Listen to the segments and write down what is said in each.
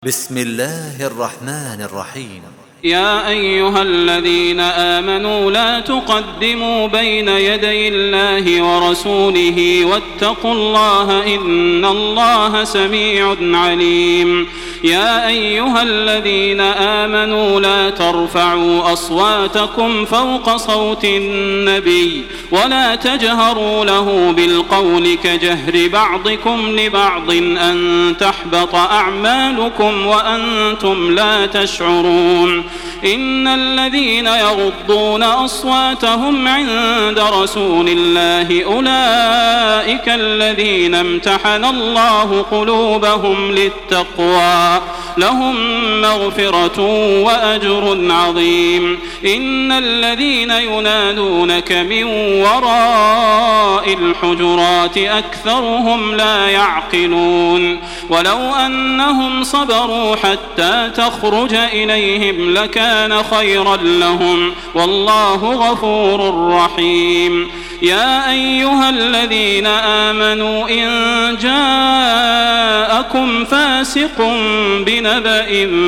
بسم الله الرحمن الرحيم. يا أيها الذين آمنوا لا تقدموا بين يدي الله ورسوله واتقوا الله إن الله سميع عليم. يا أيها الذين آمنوا لا ترفعوا أصواتكم فوق صوت النبي ولا تجهروا له بالقول كجهر بعضكم لبعض أن تحبط أعمالكم وأنتم لا تشعرون. إن الذين يغضون أصواتهم عند رسول الله أولئك الذين امتحن الله قلوبهم للتقوى لهم مغفرة وأجر عظيم. إن الذين ينادونك من وراء الحجرات أكثرهم لا يعقلون. ولو أنهم صبروا حتى تخرج إليهم لكان خيرا لهم والله غفور رحيم. يا أيها الذين آمنوا إن جاءكم فاسق بنبأ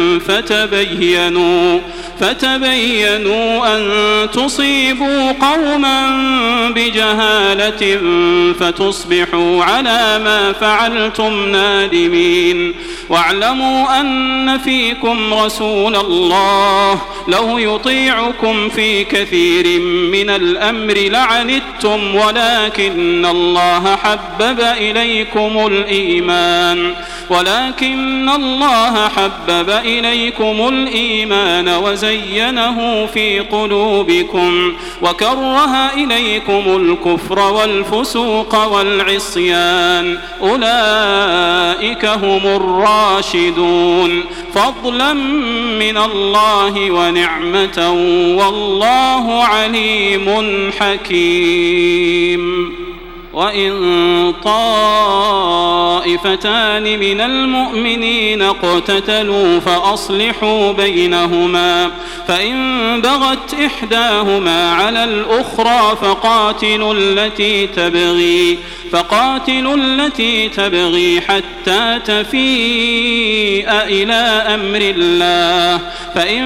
فتبينوا أن تصيبوا قوما بجهالة فتصبحوا على ما فعلتم نادمين. واعلموا أن فيكم رسول الله لو يطيعكم في كثير من الأمر لعنتم ولكن الله حبب إليكم الإيمان وزينه في قلوبكم وكره إليكم الكفر والفسوق والعصيان أولئك هم الراشدون فضلا من الله ونعمة والله عليم حكيم. وإن طائفتان من المؤمنين اقتتلوا فأصلحوا بينهما فإن بغت إحداهما على الأخرى فقاتلوا التي تبغي حتى تفيء إلى أمر الله فإن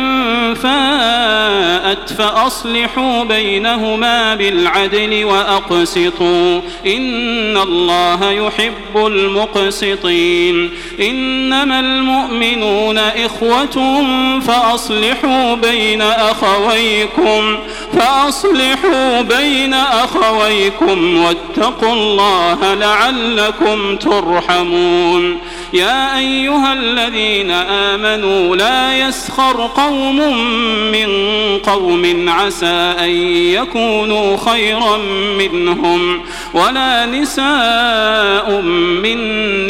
فاءت فأصلحوا بينهما بالعدل وأقسطوا إن الله يحب المقسطين. إنما المؤمنون إخوة فأصلحوا بين أخويكم واتقوا الله لعلكم ترحمون. يا أيها الذين آمنوا لا يسخر قوم من قوم عسى أن يكونوا خيرا منهم ولا نساء من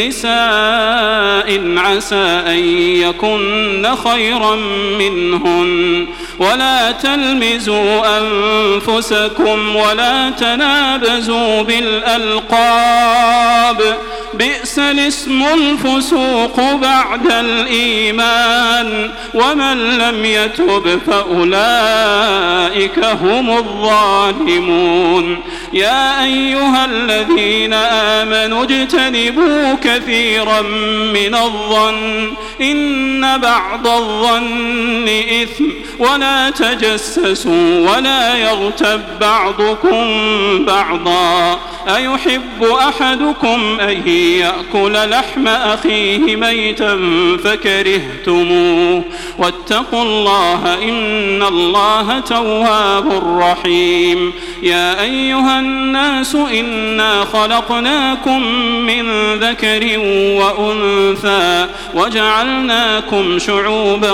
نساء عسى أن يكن خيرا منهن ولا تلمزوا أنفسكم ولا تنابزوا بالألقاب بئس الاسم الفسوق بعد الإيمان ومن لم يتب فأولئك هم الظالمون. يا أيها الذين آمنوا اجتنبوا كثيرا من الظن إن بعض الظن إثم ولا تجسسوا ولا يغتب بعضكم بعضا أيحب أحدكم أن يأكل لحم أخيه ميتا فكرهتموه واتقوا الله إن الله تواب رحيم. يا أيها الناس إنا خلقناكم من ذكر وأنثى وجعلناكم شعوبا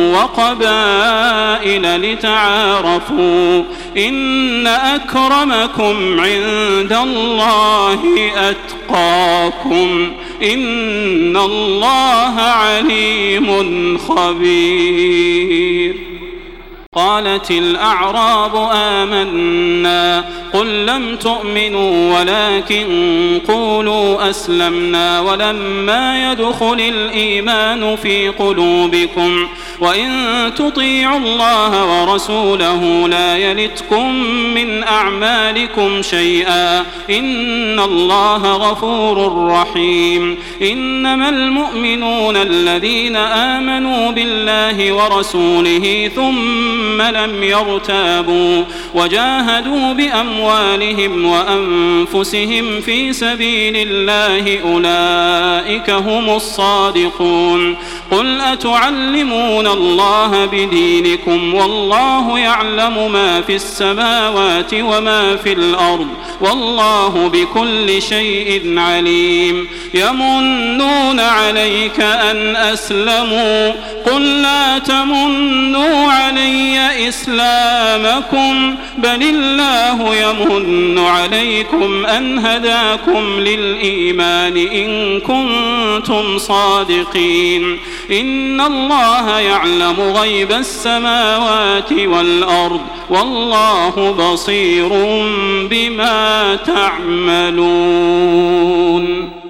وقبائل لتعارفوا إن أكرمكم عند الله أتقاكم إن الله عليم خبير. قالت الأعراب آمنا قل لم تؤمنوا ولكن قولوا أسلمنا ولما يدخل الإيمان في قلوبكم وإن تطيعوا الله ورسوله لا يلتكم من أعمالكم شيئا إن الله غفور رحيم إنما المؤمنون الذين آمنوا بالله ورسوله ثم لم يرتابوا وجاهدوا بأموالهم وأنفسهم في سبيل الله أولئك هم الصادقون قل أتعلمون الله بدينكم والله يعلم ما في السماوات وما في الأرض والله بكل شيء عليم يمنون عليك أن أسلموا قل لا تمنوا علي إسلامكم بل الله يمن عليكم أن هداكم للإيمان إن كنتم صادقين إن الله يعلم غيب السماوات والأرض والله بصير بما تعملون.